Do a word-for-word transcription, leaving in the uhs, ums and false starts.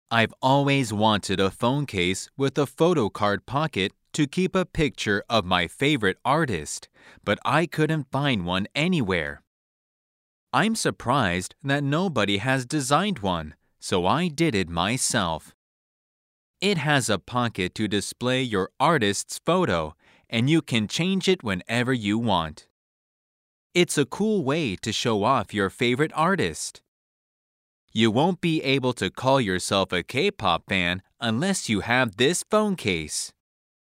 I've always wanted a phone case with a photo card pocket to keep a picture of my favorite artist, but I couldn't find one anywhere. I'm surprised that nobody has designed one, so I did it myself. It has a pocket to display your artist's photo, and you can change it whenever you want. It's a cool way to show off your favorite artist. You won't be able to call yourself a K-pop fan unless you have this phone case.